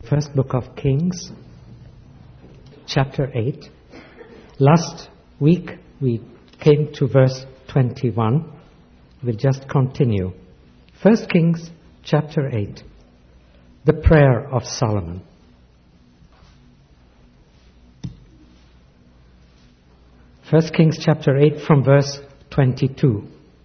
First book of Kings, chapter 8. Last week we came to verse 21. We'll just continue. First Kings, chapter 8. The prayer of Solomon. First Kings, chapter 8, from verse 22.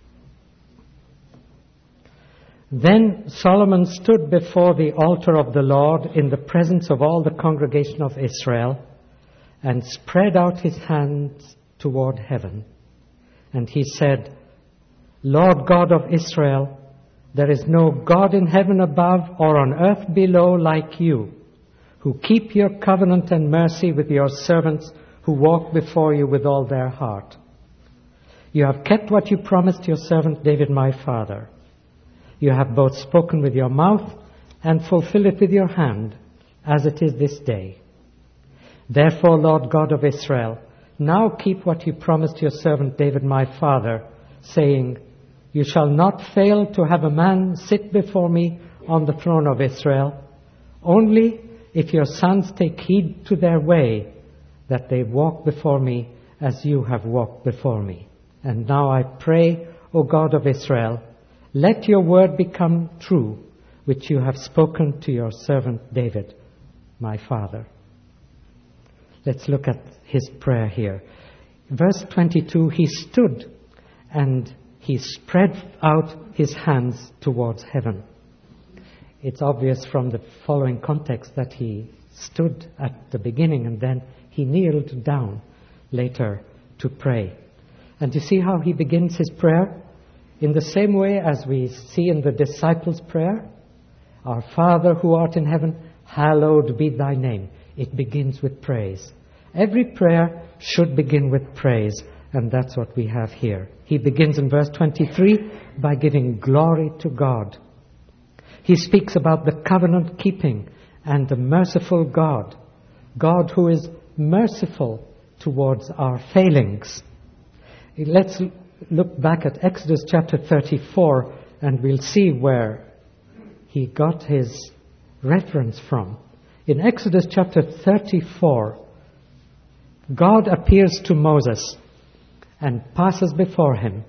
Then Solomon stood before the altar of the Lord in the presence of all the congregation of Israel and spread out his hands toward heaven. And he said, Lord God of Israel, there is no God in heaven above or on earth below like you, who keep your covenant and mercy with your servants who walk before you with all their heart. You have kept what you promised your servant David my father. You have both spoken with your mouth and fulfilled it with your hand, as it is this day. Therefore, Lord God of Israel, now keep what you promised your servant David my father, saying, You shall not fail to have a man sit before me on the throne of Israel, only if your sons take heed to their way, that they walk before me as you have walked before me. And now I pray, O God of Israel, let your word become true, which you have spoken to your servant David, my father. Let's look at his prayer here. Verse 22, he stood and he spread out his hands towards heaven. It's obvious from the following context that he stood at the beginning and then he kneeled down later to pray. And you see how he begins his prayer? In the same way as we see in the disciples' prayer, Our Father who art in heaven, hallowed be thy name. It begins with praise. Every prayer should begin with praise, and that's what we have here. He begins in verse 23 by giving glory to God. He speaks about the covenant keeping and the merciful God. God who is merciful towards our failings. Let's look back at Exodus chapter 34 and we'll see where he got his reference from. In Exodus chapter 34, God appears to Moses and passes before him.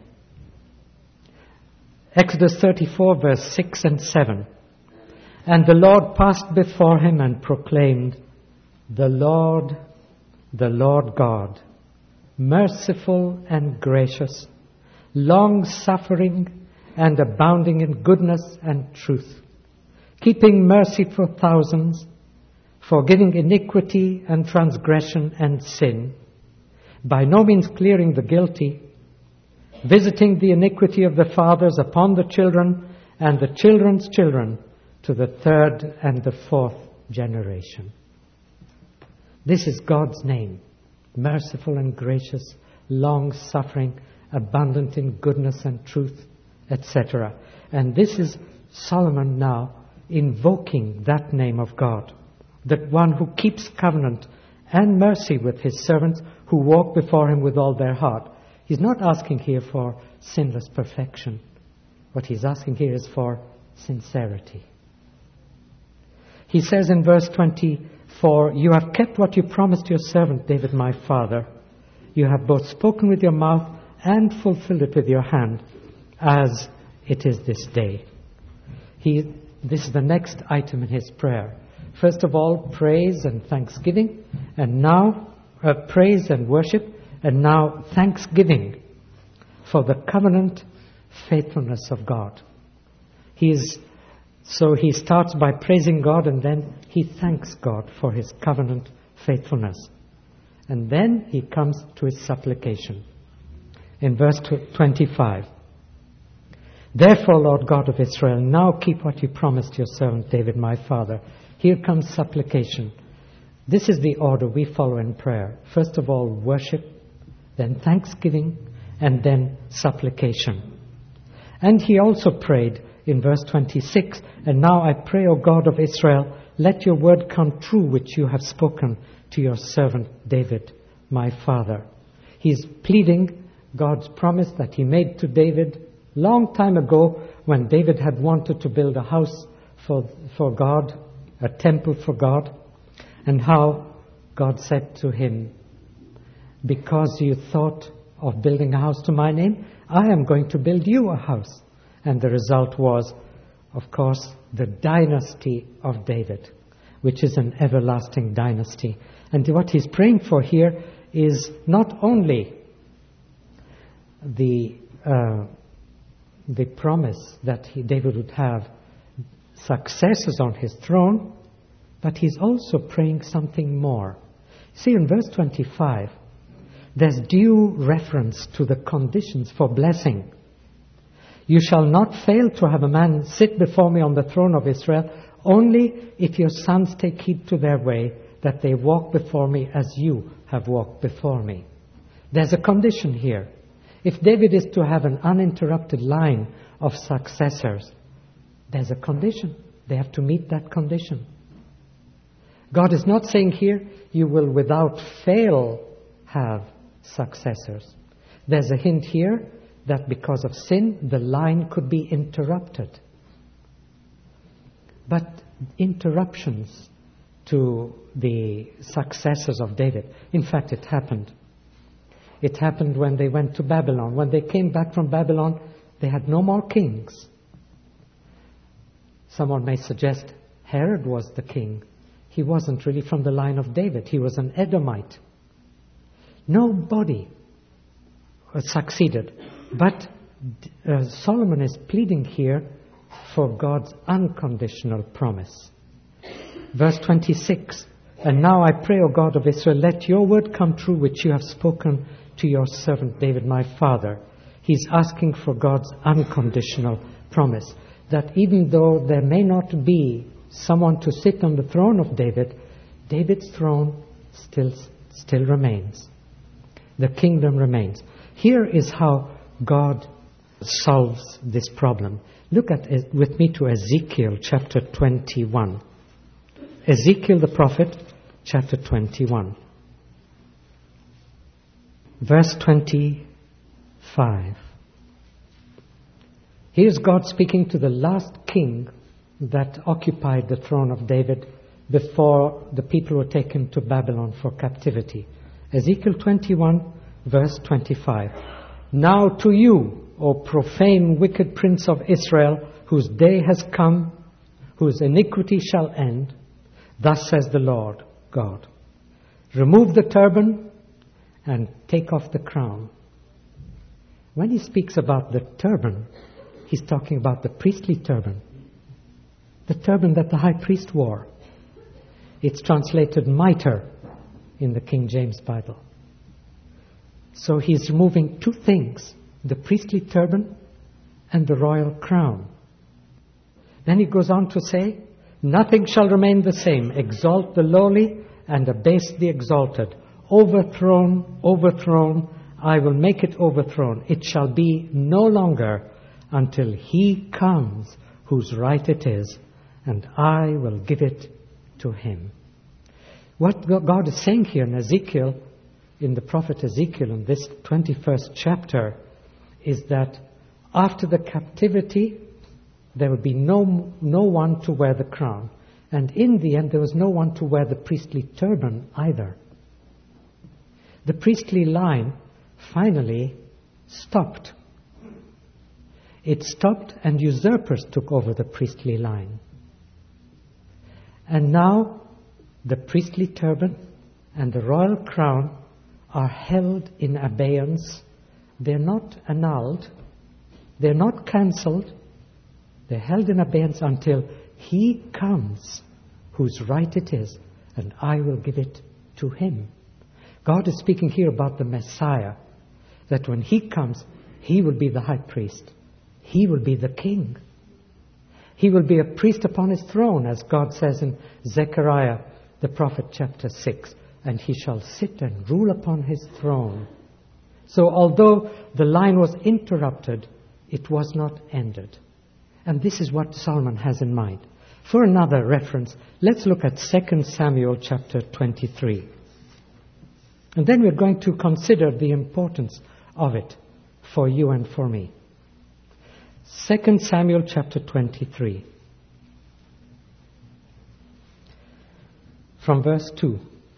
Exodus 34 verse 6 and 7. And the Lord passed before him and proclaimed, the Lord God, merciful and gracious, long-suffering and abounding in goodness and truth, keeping mercy for thousands, forgiving iniquity and transgression and sin, by no means clearing the guilty, visiting the iniquity of the fathers upon the children and the children's children to the third and the fourth generation. This is God's name, merciful and gracious, long-suffering, abundant in goodness and truth, etc. And this is Solomon now invoking that name of God, that one who keeps covenant and mercy with his servants who walk before him with all their heart. He's not asking here for sinless perfection. What he's asking here is for sincerity. He says in verse 24, You have kept what you promised your servant David my father. You have both spoken with your mouth and fulfilled it with your hand, as it is this day. This is the next item in his prayer. First of all, praise and thanksgiving, and now praise and worship, and now thanksgiving for the covenant faithfulness of God. So he starts by praising God, and then he thanks God for his covenant faithfulness. And then he comes to his supplication. In verse 25, Therefore, Lord God of Israel, now keep what you promised your servant David my father. Here comes supplication. This is the order we follow in prayer. First of all, worship, then thanksgiving, and then supplication. And he also prayed in verse 26, And now I pray, O God of Israel, let your word come true which you have spoken to your servant David, my father. He's pleading God's promise that he made to David long time ago when David had wanted to build a house for God a temple for God, and how God said to him, because you thought of building a house to my name, I am going to build you a house. And the result was, of course, the dynasty of David, which is an everlasting dynasty. And what he's praying for here is not only the promise that David would have successors on his throne, but he's also praying something more. See, in verse 25, there's due reference to the conditions for blessing. You shall not fail to have a man sit before me on the throne of Israel, only if your sons take heed to their way, that they walk before me as you have walked before me. There's a condition here. If David is to have an uninterrupted line of successors, there's a condition. They have to meet that condition. God is not saying here, you will without fail have successors. There's a hint here that because of sin, the line could be interrupted. But interruptions to the successors of David, in fact, it happened. It happened when they went to Babylon. When they came back from Babylon, they had no more kings. Someone may suggest Herod was the king. He wasn't really from the line of David. He was an Edomite. Nobody succeeded. But Solomon is pleading here for God's unconditional promise. Verse 26, and now I pray, O God of Israel, let your word come true which you have spoken to your servant David, my father. He's asking for God's unconditional promise, that even though there may not be someone to sit on the throne of David, David's throne still remains. The kingdom remains. Here is how God solves this problem. Look at it with me to Ezekiel chapter 21. Ezekiel the prophet, chapter 21. Verse 25. Here's God speaking to the last king that occupied the throne of David before the people were taken to Babylon for captivity. Ezekiel 21, verse 25. Now to you, O profane, wicked prince of Israel, whose day has come, whose iniquity shall end, thus says the Lord God, remove the turban and take off the crown. When he speaks about the turban, he's talking about the priestly turban. The turban that the high priest wore. It's translated mitre in the King James Bible. So he's removing two things, the priestly turban and the royal crown. Then he goes on to say, nothing shall remain the same. Exalt the lowly and abase the exalted. Overthrown, overthrown, I will make it overthrown. It shall be no longer until he comes whose right it is, and I will give it to him. What God is saying here in Ezekiel, in the prophet Ezekiel, in this 21st chapter, is that after the captivity, there would be no one to wear the crown. And in the end, there was no one to wear the priestly turban either. The priestly line finally stopped. It stopped and usurpers took over the priestly line. And now the priestly turban and the royal crown are held in abeyance. They're not annulled. They're not cancelled. They're held in abeyance until he comes whose right it is, and I will give it to him. God is speaking here about the Messiah, that when he comes, he will be the high priest. He will be the king. He will be a priest upon his throne, as God says in Zechariah, the prophet, chapter 6. And he shall sit and rule upon his throne. So although the line was interrupted, it was not ended. And this is what Solomon has in mind. For another reference, let's look at 2 Samuel chapter 23. And then we're going to consider the importance of it for you and for me. 2 Samuel chapter 23. from verse 2.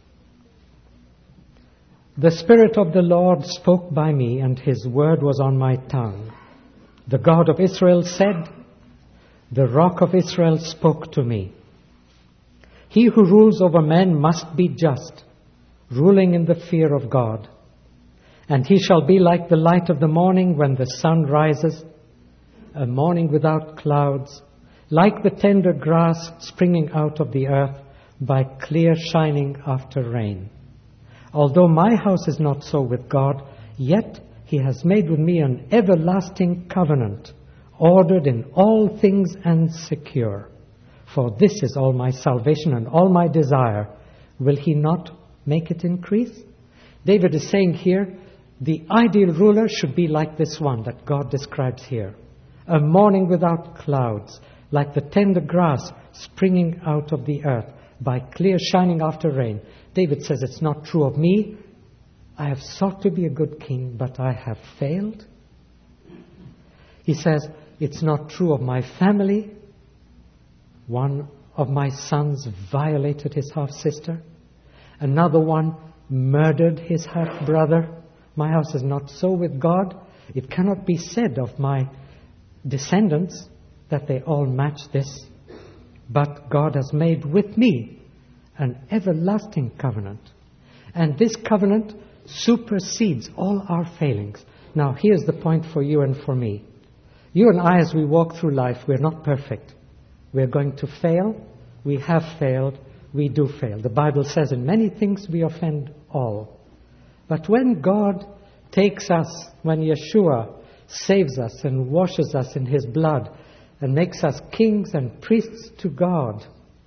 The Spirit of the Lord spoke by me, and His word was on my tongue. The God of Israel said, the Rock of Israel spoke to me. He who rules over men must be just, ruling in the fear of God. And he shall be like the light of the morning when the sun rises, a morning without clouds, like the tender grass springing out of the earth by clear shining after rain. Although my house is not so with God, yet He has made with me an everlasting covenant, ordered in all things and secure. For this is all my salvation and all my desire. Will He not make it increase? David is saying here, the ideal ruler should be like this one that God describes here. A morning without clouds, like the tender grass springing out of the earth by clear shining after rain. David says, it's not true of me. I have sought to be a good king, but I have failed. He says, it's not true of my family. One of my sons violated his half-sister. Another one murdered his half-brother. My house is not so with God. It cannot be said of my descendants that they all match this. But God has made with me an everlasting covenant. And this covenant supersedes all our failings. Now, here's the point for you and for me. You and I, as we walk through life, we're not perfect. We're going to fail. We have failed. We do fail. The Bible says in many things we offend all. But when God takes us, when Yeshua saves us and washes us in His blood and makes us kings and priests to God,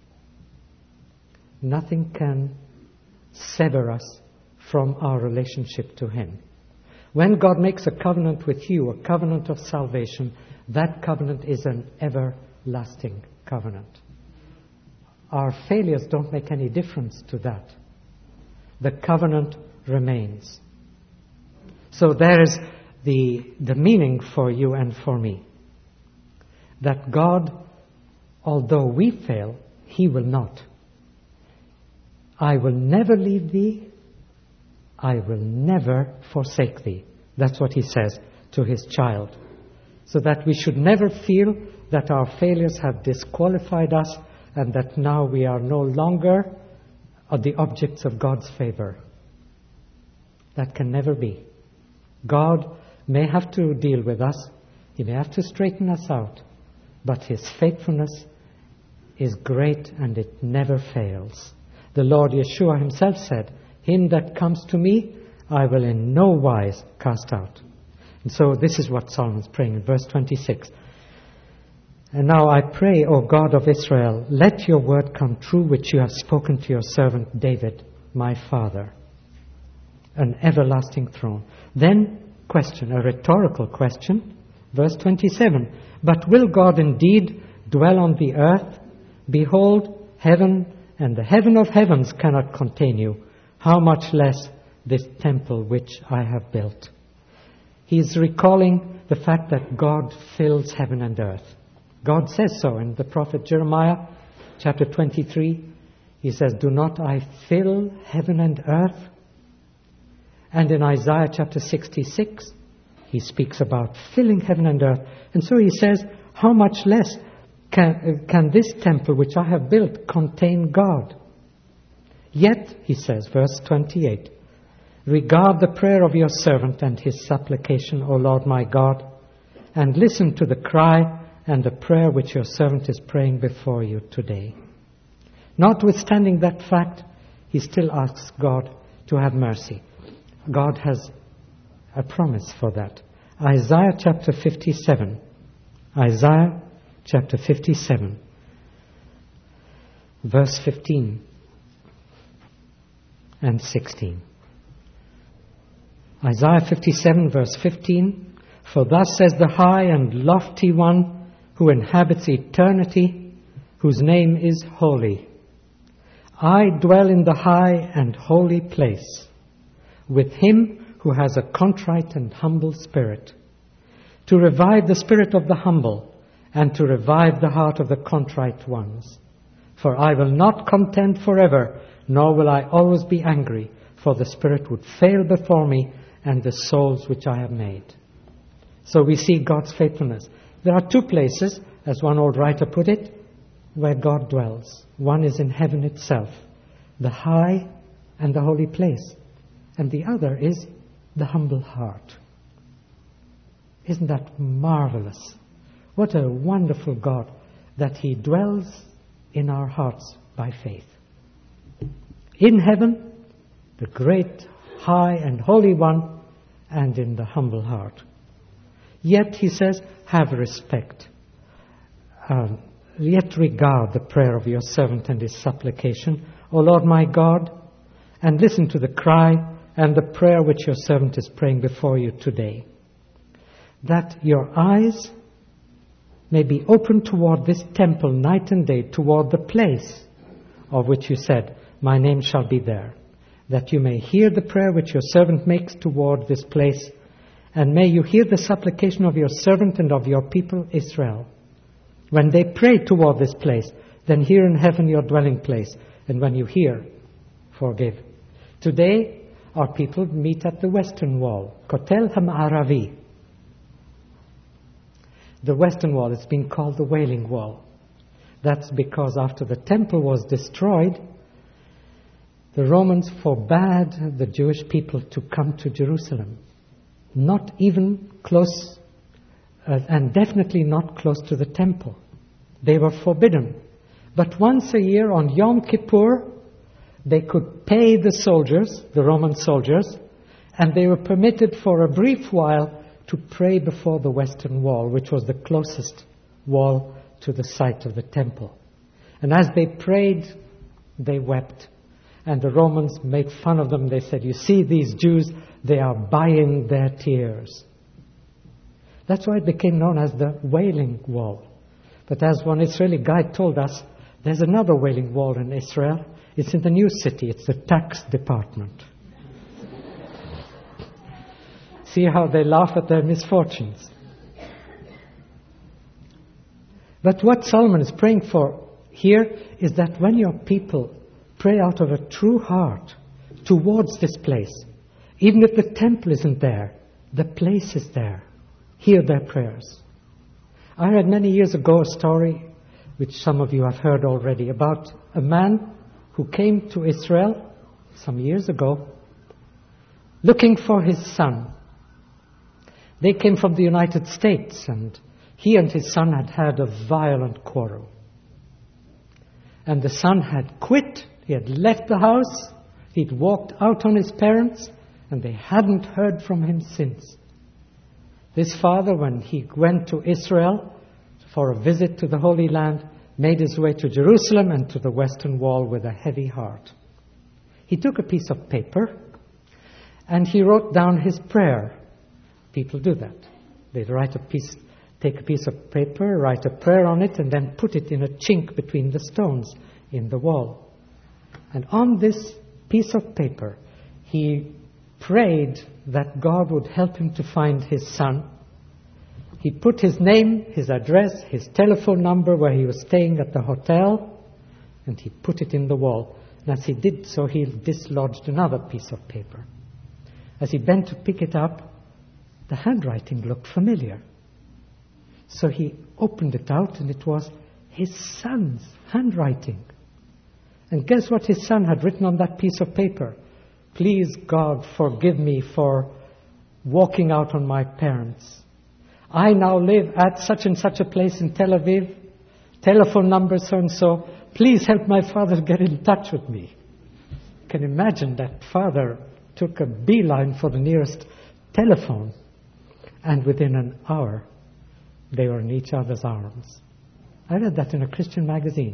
nothing can sever us from our relationship to Him. When God makes a covenant with you, a covenant of salvation, that covenant is an everlasting covenant. Our failures don't make any difference to that. The covenant remains. So there is the meaning for you and for me. That God, although we fail, He will not. I will never leave thee. I will never forsake thee. That's what He says to His child. So that we should never feel that our failures have disqualified us and that now we are no longer the objects of God's favor. That can never be. God may have to deal with us. He may have to straighten us out. But His faithfulness is great and it never fails. The Lord Yeshua Himself said, him that comes to me, I will in no wise cast out. And so this is what Solomon's praying in verse 26. And now I pray, O God of Israel, let your word come true which you have spoken to your servant David, my father. An everlasting throne. Then, question, a rhetorical question. Verse 27. But will God indeed dwell on the earth? Behold, heaven and the heaven of heavens cannot contain you. How much less this temple which I have built? He is recalling the fact that God fills heaven and earth. God says so in the prophet Jeremiah, chapter 23. He says, do not I fill heaven and earth? And in Isaiah chapter 66, He speaks about filling heaven and earth. And so He says, how much less can this temple which I have built contain God? Yet, He says, verse 28, regard the prayer of your servant and his supplication, O Lord my God, and listen to the cry and the prayer which your servant is praying before you today. Notwithstanding that fact, he still asks God to have mercy. God has a promise for that. Isaiah chapter 57. Isaiah chapter 57, verse 15 and 16. Isaiah 57, verse 15. For thus says the high and lofty one who inhabits eternity, whose name is holy. I dwell in the high and holy place, with him who has a contrite and humble spirit, to revive the spirit of the humble, and to revive the heart of the contrite ones. For I will not contend forever, nor will I always be angry, for the Spirit would fail before me and the souls which I have made. So we see God's faithfulness. There are two places, as one old writer put it, where God dwells. One is in heaven itself, the high and the holy place. And the other is the humble heart. Isn't that marvelous? What a wonderful God that He dwells in our hearts by faith. In heaven, the great, high and holy one, and in the humble heart. Yet, He says, have respect. Yet regard the prayer of your servant and his supplication, O Lord my God, and listen to the cry and the prayer which your servant is praying before you today. That your eyes may be open toward this temple night and day, toward the place of which you said, my name shall be there. That you may hear the prayer which your servant makes toward this place, and may you hear the supplication of your servant and of your people Israel. When they pray toward this place, then hear in heaven your dwelling place, and when you hear, forgive. Today, our people meet at the Western Wall, Kotel HaMa'aravi. The Western Wall is being called the Wailing Wall. That's because after the temple was destroyed, the Romans forbade the Jewish people to come to Jerusalem. Not even close, and definitely not close to the temple. They were forbidden. But once a year on Yom Kippur, they could pay the soldiers, the Roman soldiers, and they were permitted for a brief while to pray before the Western Wall, which was the closest wall to the site of the temple. And as they prayed, they wept. And the Romans made fun of them. They said, you see these Jews, they are buying their tears. That's why it became known as the Wailing Wall. But as one Israeli guide told us, there's another Wailing Wall in Israel. It's in the new city. It's the tax department. See how they laugh at their misfortunes. But what Solomon is praying for here is that when your people pray out of a true heart towards this place, even if the temple isn't there, the place is there. Hear their prayers. I read many years ago a story, which some of you have heard already, about a man who came to Israel some years ago looking for his son. They came from the United States, and he and his son had had a violent quarrel. And the son had quit. He had left the house. He'd walked out on his parents, and they hadn't heard from him since. This father, when he went to Israel for a visit to the Holy Land, made his way to Jerusalem and to the Western Wall with a heavy heart. He took a piece of paper and he wrote down his prayer. People do that. They take a piece of paper, write a prayer on it, and then put it in a chink between the stones in the wall. And on this piece of paper, he prayed that God would help him to find his son. He put his name, his address, his telephone number where he was staying at the hotel, and he put it in the wall. And as he did so, he dislodged another piece of paper. As he bent to pick it up, the handwriting looked familiar. So he opened it out, and it was his son's handwriting. And guess what his son had written on that piece of paper? Please, God, forgive me for walking out on my parents. I now live at such and such a place in Tel Aviv. Telephone number so-and-so. Please help my father get in touch with me. You can imagine that father took a beeline for the nearest telephone. And within an hour, they were in each other's arms. I read that in a Christian magazine.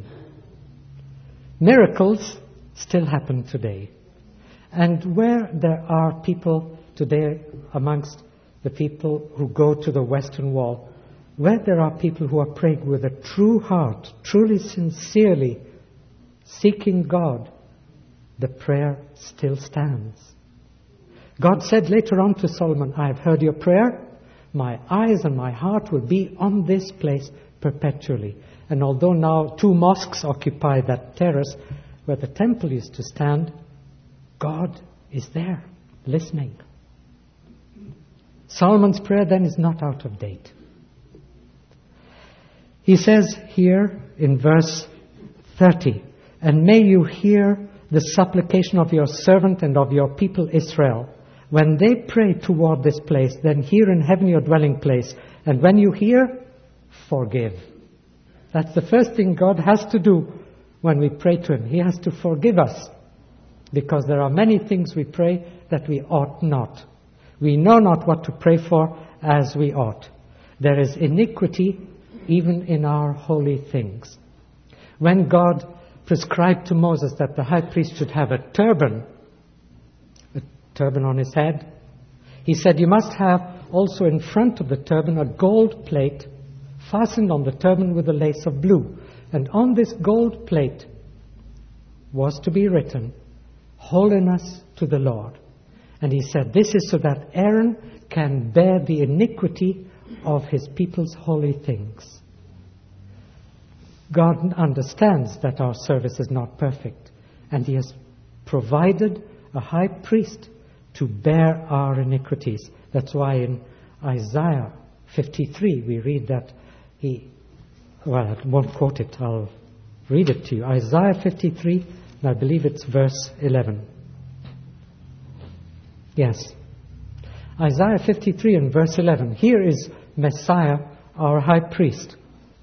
Miracles still happen today. And where there are people today amongst the people who go to the Western Wall, where there are people who are praying with a true heart, truly sincerely seeking God, the prayer still stands. God said later on to Solomon, I have heard your prayer. My eyes and my heart will be on this place perpetually. And although now 2 mosques occupy that terrace where the temple used to stand, God is there, listening. Solomon's prayer then is not out of date. He says here in verse 30, "And may you hear the supplication of your servant and of your people Israel. When they pray toward this place, then hear in heaven your dwelling place. And when you hear, forgive." That's the first thing God has to do when we pray to Him. He has to forgive us, because there are many things we pray that we ought not. We know not what to pray for as we ought. There is iniquity even in our holy things. When God prescribed to Moses that the high priest should have a turban on his head, He said, "You must have also in front of the turban a gold plate fastened on the turban with a lace of blue. And on this gold plate was to be written, 'Holiness to the Lord.'" And He said, this is so that Aaron can bear the iniquity of his people's holy things. God understands that our service is not perfect, and He has provided a high priest to bear our iniquities. That's why in Isaiah 53 we read that I won't quote it, I'll read it to you. Isaiah 53, and I believe it's verse 11. Yes. Isaiah 53 and verse 11. Here is Messiah, our high priest.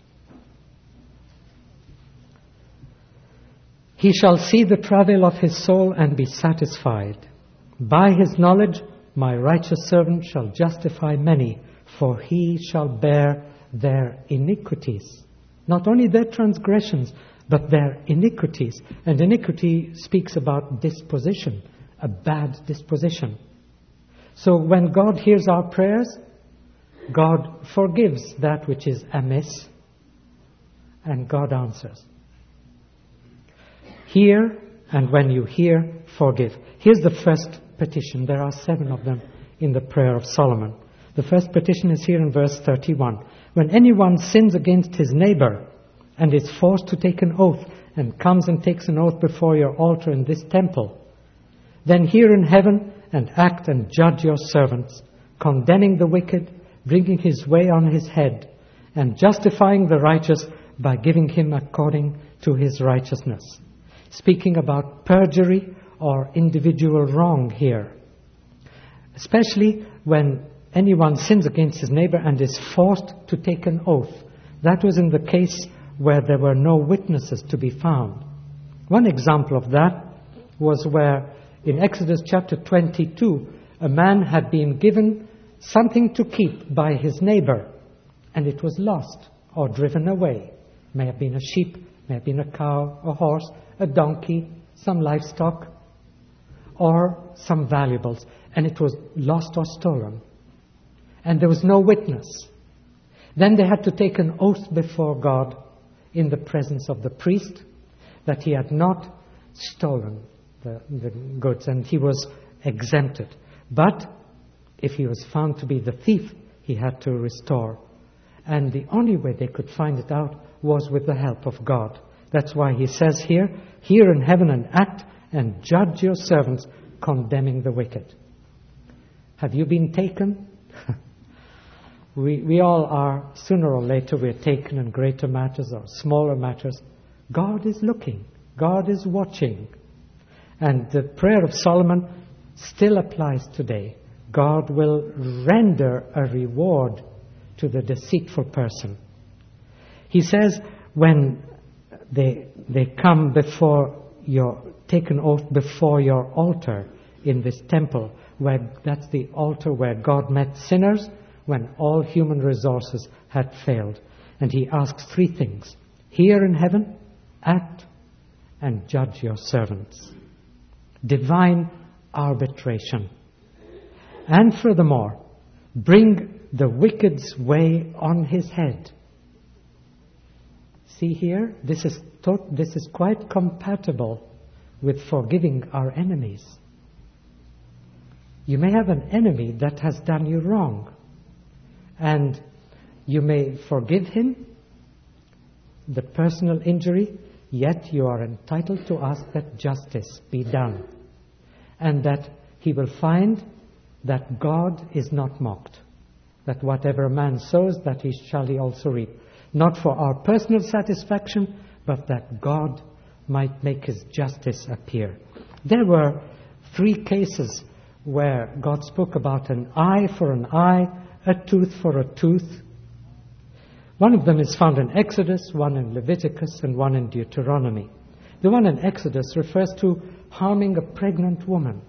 "He shall see the travail of his soul and be satisfied. By his knowledge my righteous servant shall justify many, for he shall bear their iniquities." Not only their transgressions, but their iniquities. And iniquity speaks about disposition, a bad disposition. So when God hears our prayers, God forgives that which is amiss, and God answers. Hear, and when you hear, forgive. Here's the first petition. There are 7 of them in the prayer of Solomon. The first petition is here in verse 31. "When anyone sins against his neighbor and is forced to take an oath and comes and takes an oath before your altar in this temple, then hear in heaven and act and judge your servants, condemning the wicked, bringing his way on his head, and justifying the righteous by giving him according to his righteousness." Speaking about perjury or individual wrong here. Especially when anyone sins against his neighbor and is forced to take an oath. That was in the case where there were no witnesses to be found. One example of that was where in Exodus chapter 22, a man had been given something to keep by his neighbor, and it was lost or driven away. May have been a sheep, may have been a cow, a horse, a donkey, some livestock, or some valuables, and it was lost or stolen. And there was no witness. Then they had to take an oath before God in the presence of the priest that he had not stolen the goods, and he was exempted. But if he was found to be the thief, he had to restore. And the only way they could find it out was with the help of God. That's why he says here, "Hear in heaven and act and judge your servants, condemning the wicked." Have you been taken? We all are, sooner or later we're taken in greater matters or smaller matters. God is looking. God is watching. And the prayer of Solomon still applies today. God will render a reward to the deceitful person. He says when they come before take an oath before your altar in this temple, where that's the altar where God met sinners when all human resources had failed. And He asks 3 things. Hear in heaven, act, and judge your servants. Divine arbitration. And furthermore, bring the wicked's way on his head. See here, this is quite compatible with forgiving our enemies. You may have an enemy that has done you wrong, and you may forgive him, the personal injury, yet you are entitled to ask that justice be done. And that he will find that God is not mocked. That whatever a man sows, that shall he also reap. Not for our personal satisfaction, but that God might make his justice appear. There were 3 cases where God spoke about an eye for an eye, a tooth for a tooth. One of them is found in Exodus, one in Leviticus, and one in Deuteronomy. The one in Exodus refers to harming a pregnant woman.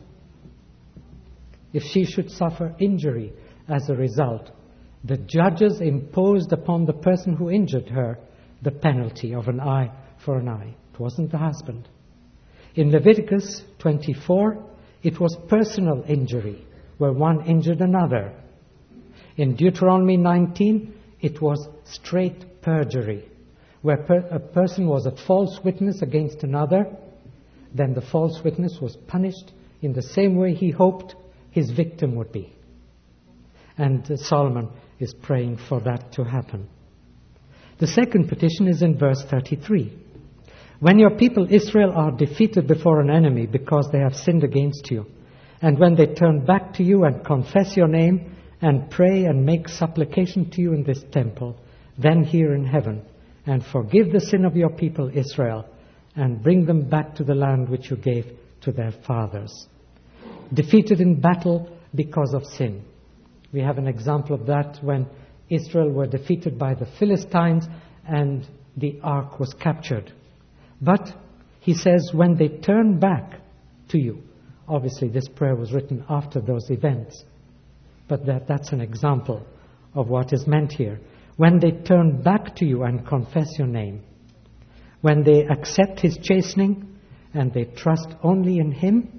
If she should suffer injury as a result, the judges imposed upon the person who injured her the penalty of an eye for an eye. It wasn't the husband. In Leviticus 24, it was personal injury, where one injured another. In Deuteronomy 19, it was straight perjury, where a person was a false witness against another. Then the false witness was punished in the same way he hoped his victim would be. And Solomon is praying for that to happen. The second petition is in verse 33. When your people Israel are defeated before an enemy because they have sinned against you, and when they turn back to you and confess your name and pray and make supplication to you in this temple, then hear in heaven and forgive the sin of your people Israel and bring them back to the land which you gave to their fathers. Defeated in battle because of sin. We have an example of that when Israel were defeated by the Philistines and the ark was captured. But he says, when they turn back to you, obviously this prayer was written after those events, but that's an example of what is meant here. When they turn back to you and confess your name, when they accept his chastening and they trust only in him,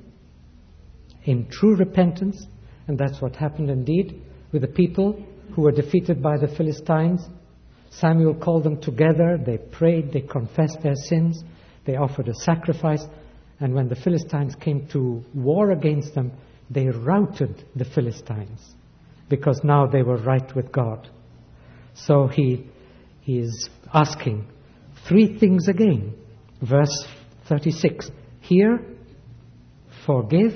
in true repentance, and that's what happened indeed with the people who were defeated by the Philistines. Samuel called them together, they prayed, they confessed their sins, they offered a sacrifice, and when the Philistines came to war against them, they routed the Philistines, because now they were right with God. So he is asking 3 things again. Verse 36, hear, forgive,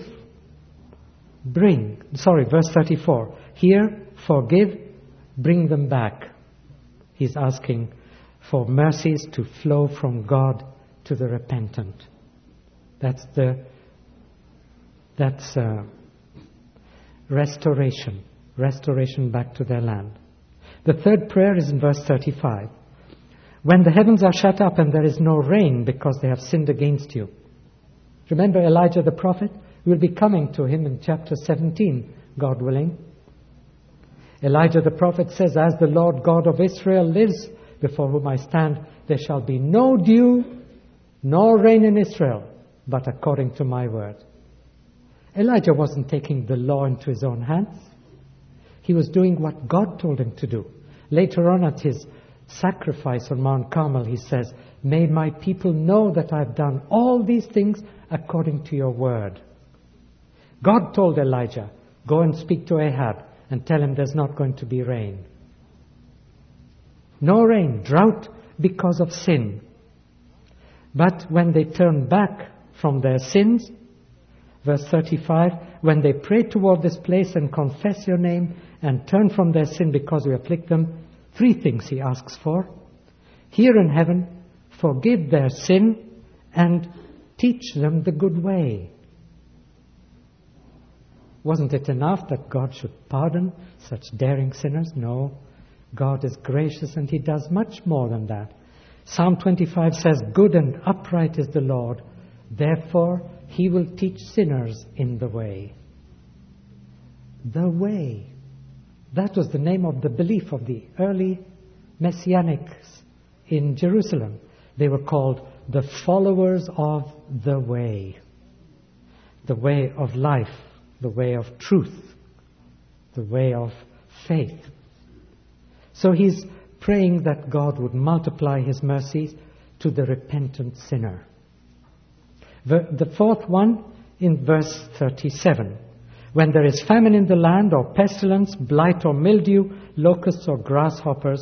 verse 34. Hear, forgive, bring them back. He's asking for mercies to flow from God to the repentant. That's restoration back to their land. The third prayer is in verse 35. When the heavens are shut up and there is no rain because they have sinned against you. Remember Elijah the prophet? We'll be coming to him in chapter 17, God willing. Elijah the prophet says, as the Lord God of Israel lives, before whom I stand, there shall be no dew, nor rain in Israel, but according to my word. Elijah wasn't taking the law into his own hands. He was doing what God told him to do. Later on at his sacrifice on Mount Carmel, he says, may my people know that I've done all these things according to your word. God told Elijah, go and speak to Ahab and tell him there's not going to be rain. No rain, drought because of sin. But when they turn back from their sins, verse 35, when they pray toward this place and confess your name and turn from their sin because we afflict them, 3 things he asks for. Hear in heaven, forgive their sin, and teach them the good way. Wasn't it enough that God should pardon such daring sinners? No. God is gracious and he does much more than that. Psalm 25 says, good and upright is the Lord, therefore he will teach sinners in the way. The way. That was the name of the belief of the early Messianics in Jerusalem. They were called the followers of the way of life, the way of truth, the way of faith. So he's praying that God would multiply his mercies to the repentant sinner. The fourth one in verse 37. When there is famine in the land, or pestilence, blight or mildew, locusts or grasshoppers,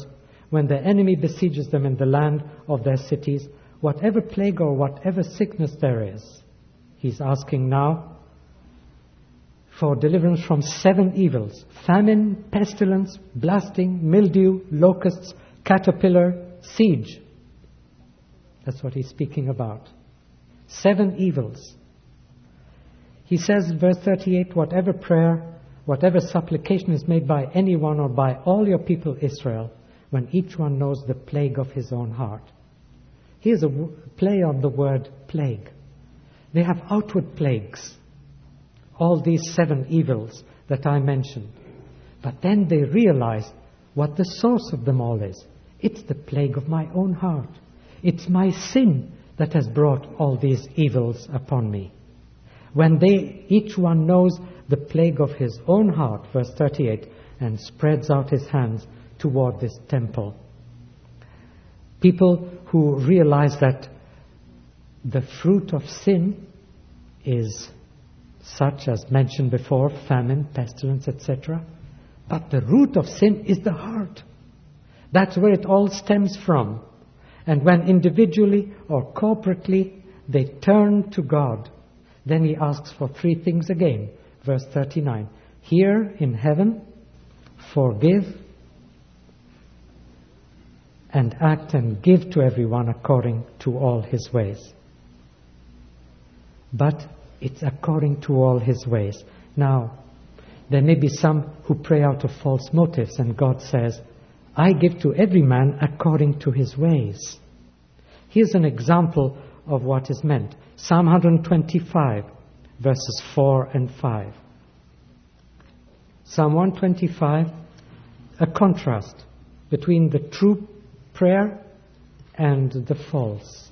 when the enemy besieges them in the land of their cities, whatever plague or whatever sickness there is, he's asking now for deliverance from 7 evils: famine, pestilence, blasting, mildew, locusts, caterpillar, siege. That's what he's speaking about. 7 evils. He says in verse 38, whatever prayer, whatever supplication is made by anyone or by all your people Israel, when each one knows the plague of his own heart. Here's a play on the word plague. They have outward plagues, all these 7 evils that I mentioned. But then they realize what the source of them all is. It's the plague of my own heart. It's my sin that has brought all these evils upon me. When each one knows the plague of his own heart, verse 38, and spreads out his hands toward this temple. People who realize that the fruit of sin is such as mentioned before, famine, pestilence, etc. But the root of sin is the heart. That's where it all stems from. And when individually or corporately they turn to God, then he asks for 3 things again. Verse 39, here in heaven, forgive and act and give to everyone according to all his ways. But it's according to all his ways. Now, there may be some who pray out of false motives, and God says, I give to every man according to his ways. Here's an example of what is meant. Psalm 125, verses 4 and 5. Psalm 125, a contrast between the true prayer and the false.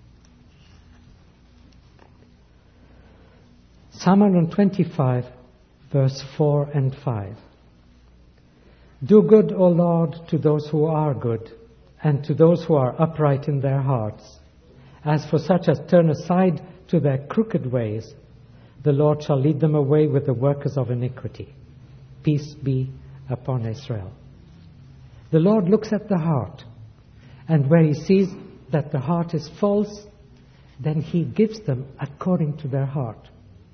Psalm 125, verse 4 and 5. Do good, O Lord, to those who are good, and to those who are upright in their hearts. As for such as turn aside to their crooked ways, the Lord shall lead them away with the workers of iniquity. Peace be upon Israel. The Lord looks at the heart, and where he sees that the heart is false, then he gives them according to their heart.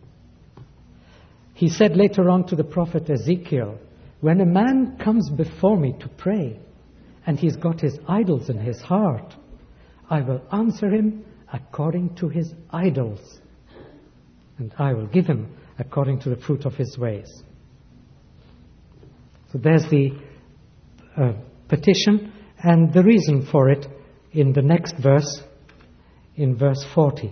He said later on to the prophet Ezekiel, when a man comes before me to pray, and he's got his idols in his heart, I will answer him according to his idols, and I will give him according to the fruit of his ways. So there's the petition, and the reason for it in the next verse, in verse 40.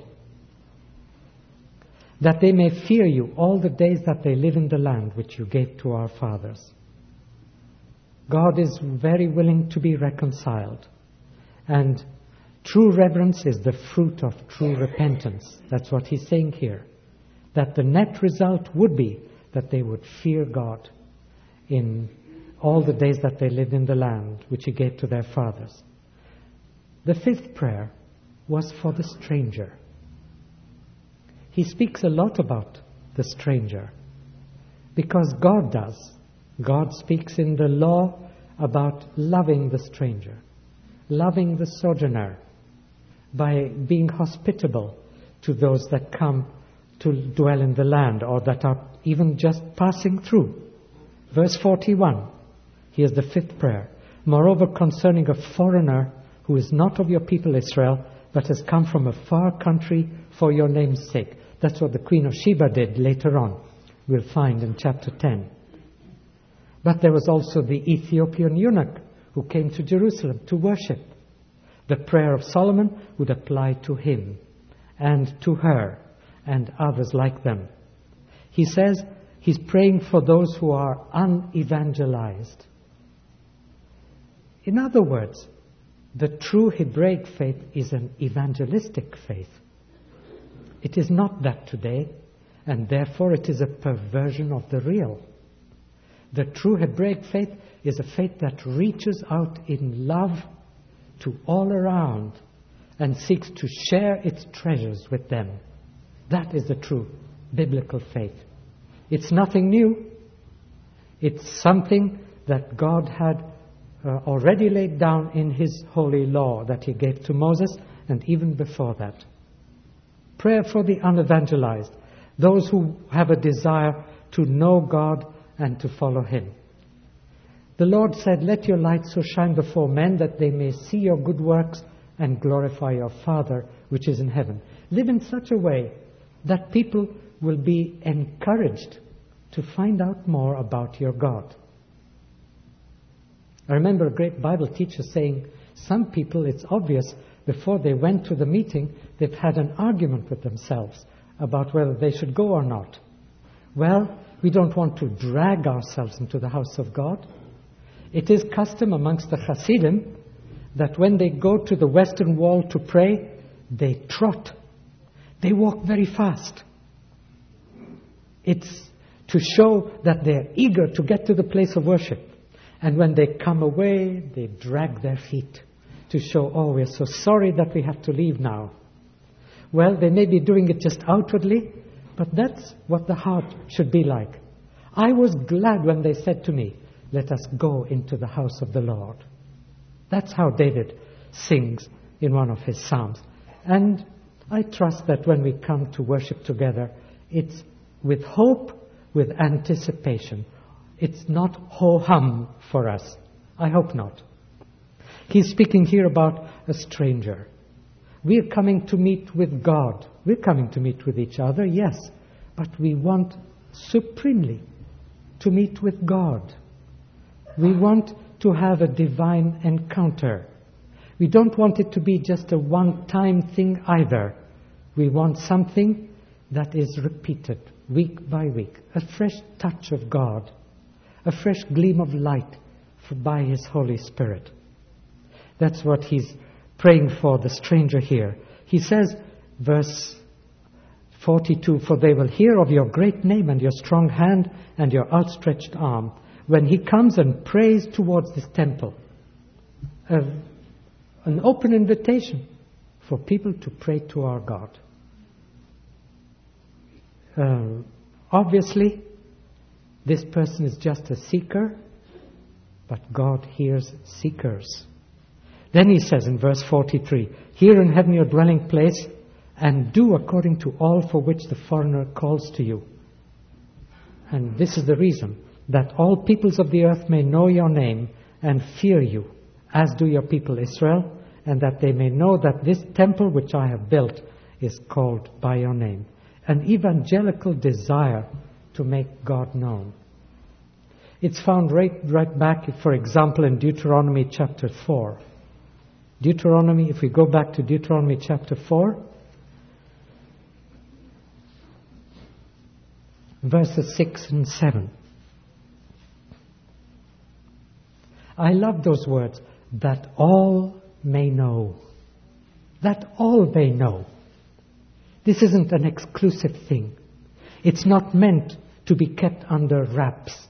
That they may fear you all the days that they live in the land which you gave to our fathers. God is very willing to be reconciled. And true reverence is the fruit of true repentance. That's what he's saying here. That the net result would be that they would fear God in all the days that they lived in the land which he gave to their fathers. The 5th prayer was for the stranger. He speaks a lot about the stranger because God does. God speaks in the law about loving the stranger, loving the sojourner, by being hospitable to those that come to dwell in the land or that are even just passing through. Verse 41, here's the 5th prayer. Moreover, concerning a foreigner who is not of your people Israel, but has come from a far country for your name's sake. That's what the Queen of Sheba did later on. We'll find in chapter 10. But there was also the Ethiopian eunuch who came to Jerusalem to worship. The prayer of Solomon would apply to him and to her and others like them. He says he's praying for those who are unevangelized. In other words, the true Hebraic faith is an evangelistic faith. It is not that today, and therefore it is a perversion of the real. The true Hebraic faith is a faith that reaches out in love to all around and seeks to share its treasures with them. That is the true biblical faith. It's nothing new. It's something that God had already laid down in His holy law that He gave to Moses, and even before that. Prayer for the unevangelized, those who have a desire to know God and to follow Him. The Lord said, "Let your light so shine before men that they may see your good works and glorify your Father which is in heaven." Live in such a way that people will be encouraged to find out more about your God. I remember a great Bible teacher saying, some people, it's obvious, before they went to the meeting, they've had an argument with themselves about whether they should go or not. Well, we don't want to drag ourselves into the house of God. It is custom amongst the Hasidim that when they go to the Western Wall to pray, they trot. They walk very fast. It's to show that they're eager to get to the place of worship. And when they come away, they drag their feet to show, "Oh, we're so sorry that we have to leave now." Well, they may be doing it just outwardly, but that's what the heart should be like. I was glad when they said to me, "Let us go into the house of the Lord." That's how David sings in one of his psalms. And I trust that when we come to worship together, it's with hope, with anticipation. It's not ho-hum for us. I hope not. He's speaking here about a stranger. We're coming to meet with God. We're coming to meet with each other, yes. But we want supremely to meet with God. We want to have a divine encounter. We don't want it to be just a one-time thing either. We want something that is repeated week by week. A fresh touch of God. A fresh gleam of light by His Holy Spirit. That's what he's praying for the stranger here. He says, verse 42, "For they will hear of your great name and your strong hand and your outstretched arm when He comes and prays towards this temple." An open invitation for people to pray to our God. Obviously, this person is just a seeker, but God hears seekers. Then he says in verse 43, "Here in heaven your dwelling place, and do according to all for which the foreigner calls to you." And this is the reason, that all peoples of the earth may know your name and fear you, as do your people Israel, and that they may know that this temple which I have built is called by your name. An evangelical desire to make God known. It's found right back, for example, in Deuteronomy chapter 4. Deuteronomy, if we go back to Deuteronomy chapter 4, verses 6 and 7. I love those words, "that all may know." That all may know. This isn't an exclusive thing. It's not meant to be kept under wraps.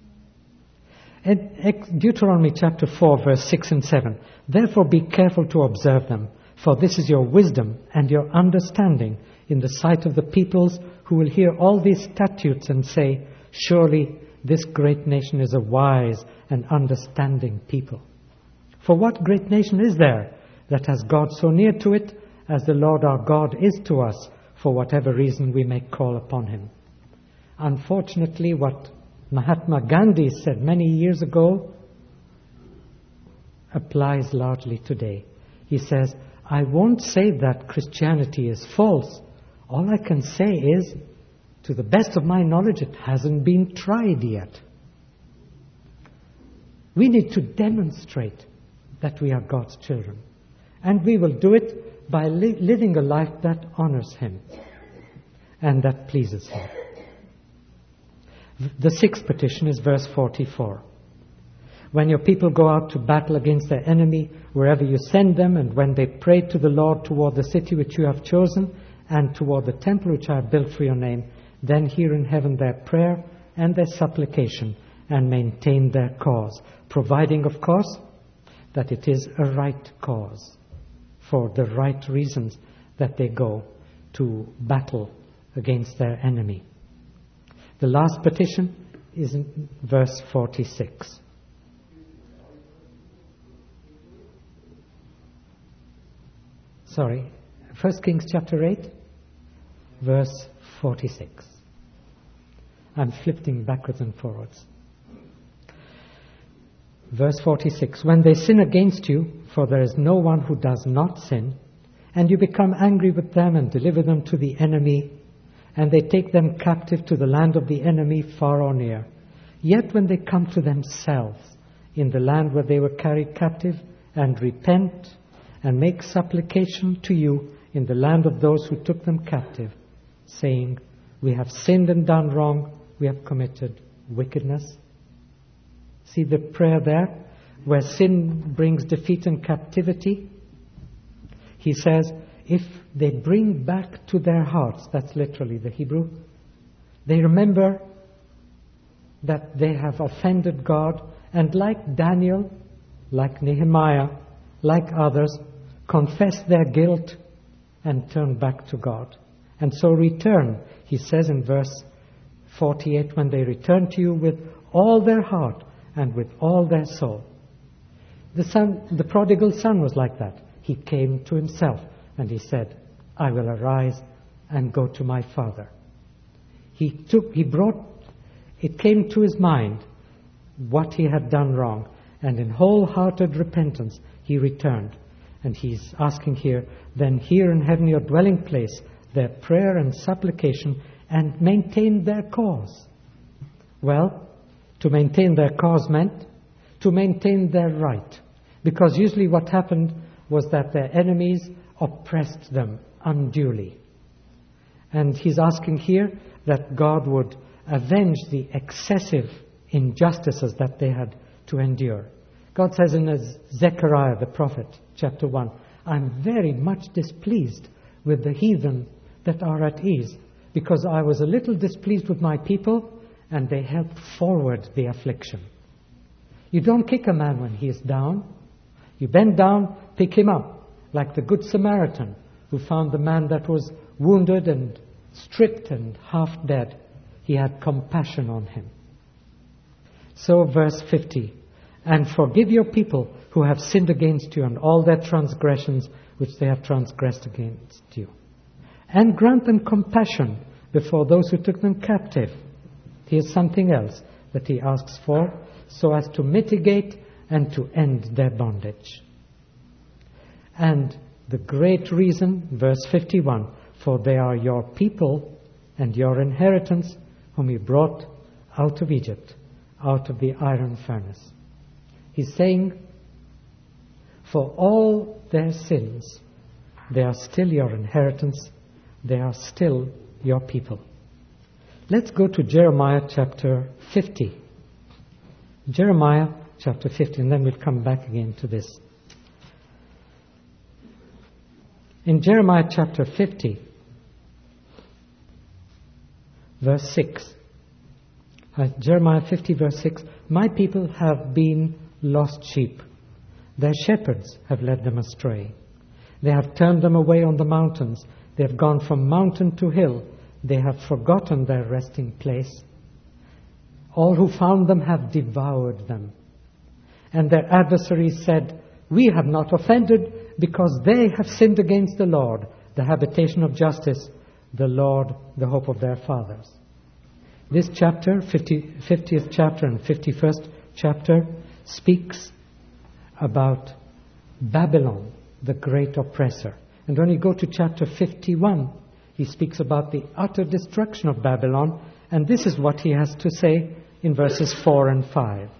Deuteronomy chapter 4, verse 6 and 7. "Therefore be careful to observe them, for this is your wisdom and your understanding in the sight of the peoples who will hear all these statutes and say, 'Surely this great nation is a wise and understanding people.' For what great nation is there that has God so near to it as the Lord our God is to us, for whatever reason we may call upon Him?" Unfortunately, what Mahatma Gandhi said many years ago applies largely today. He says, "I won't say that Christianity is false. All I can say is, to the best of my knowledge, it hasn't been tried yet." We need to demonstrate that we are God's children. And we will do it by living a life that honors Him and that pleases Him. The sixth petition is verse 44. "When your people go out to battle against their enemy, wherever you send them, and when they pray to the Lord toward the city which you have chosen, and toward the temple which I have built for your name, then hear in heaven their prayer and their supplication, and maintain their cause," providing, of course, that it is a right cause, for the right reasons that they go to battle against their enemy. The last petition is in verse 46. 1 Kings chapter 8, verse 46. I'm flipping backwards and forwards. Verse 46, when they sin against you, for there is no one who does not sin, and you become angry with them and deliver them to the enemy, and they take them captive to the land of the enemy, far or near. Yet when they come to themselves in the land where they were carried captive, and repent and make supplication to you in the land of those who took them captive, saying, we have sinned and done wrong, we have committed wickedness. See the prayer there, where sin brings defeat and captivity? He says, if they bring back to their hearts, that's literally the Hebrew, they remember that they have offended God, and like Daniel, like Nehemiah, like others, confess their guilt and turn back to God. And so return, he says in verse 48, when they return to you with all their heart and with all their soul. The prodigal son was like that. He came to himself and he said, I will arise and go to my father. It came to his mind what he had done wrong, and in wholehearted repentance he returned. And he's asking here, then here in heaven your dwelling place, their prayer and supplication, and maintain their cause. Well, to maintain their cause meant to maintain their right. Because usually what happened was that their enemies oppressed them unduly. And he's asking here that God would avenge the excessive injustices that they had to endure. God says in Zechariah the prophet, chapter 1, I'm very much displeased with the heathen that are at ease, because I was a little displeased with my people, and they helped forward the affliction. You don't kick a man when he is down. You bend down, pick him up, like the Good Samaritan who found the man that was wounded and stripped and half dead. He had compassion on him. So verse 50, and forgive your people who have sinned against you and all their transgressions which they have transgressed against you. And grant them compassion before those who took them captive. Here's something else that he asks for, so as to mitigate and to end their bondage. And the great reason, verse 51, for they are your people and your inheritance, whom you brought out of Egypt, out of the iron furnace. He's saying, for all their sins, they are still your inheritance, they are still your people. Let's go to Jeremiah chapter 50. Jeremiah chapter 50, and then we'll come back again to this. In Jeremiah chapter 50, verse 6, Jeremiah 50 verse 6, my people have been lost sheep. Their shepherds have led them astray. They have turned them away on the mountains. They have gone from mountain to hill. They have forgotten their resting place. All who found them have devoured them. And their adversaries said, we have not offended, because they have sinned against the Lord, the habitation of justice, the Lord, the hope of their fathers. This chapter, 50th chapter and 51st chapter, speaks about Babylon, the great oppressor. And when you go to chapter 51, he speaks about the utter destruction of Babylon, and this is what he has to say in verses 4 and 5.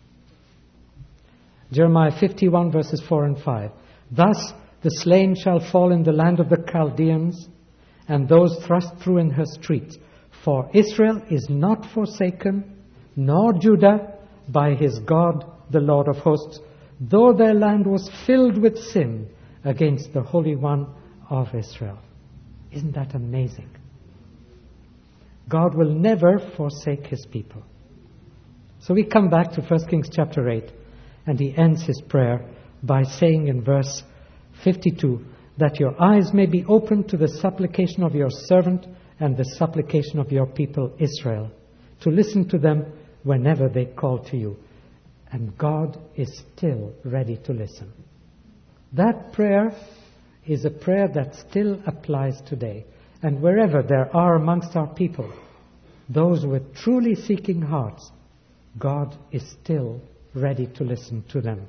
Jeremiah 51 verses 4 and 5. Thus the slain shall fall in the land of the Chaldeans, and those thrust through in her streets. For Israel is not forsaken, nor Judah by his God, the Lord of hosts, though their land was filled with sin against the Holy One of Israel. Isn't that amazing? God will never forsake his people. So we come back to 1 Kings chapter 8, and he ends his prayer by saying in verse 52, that your eyes may be opened to the supplication of your servant and the supplication of your people Israel, to listen to them whenever they call to you. And God is still ready to listen. That prayer is a prayer that still applies today. And wherever there are amongst our people those with truly seeking hearts, God is still ready to listen to them.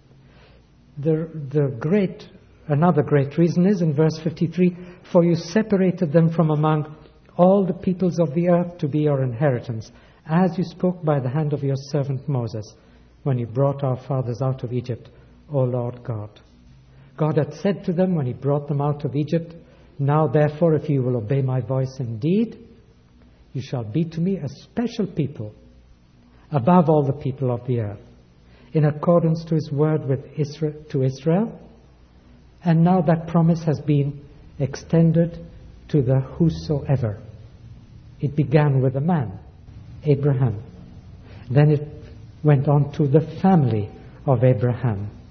Another great reason is in verse 53, for you separated them from among all the peoples of the earth to be your inheritance, as you spoke by the hand of your servant Moses, when you brought our fathers out of Egypt, O Lord God. God had said to them when he brought them out of Egypt, now therefore, if you will obey my voice indeed, you shall be to me a special people, above all the people of the earth, in accordance to his word to Israel. And now that promise has been extended to the whosoever. It began with a man, Abraham. Then it went on to the family of Abraham.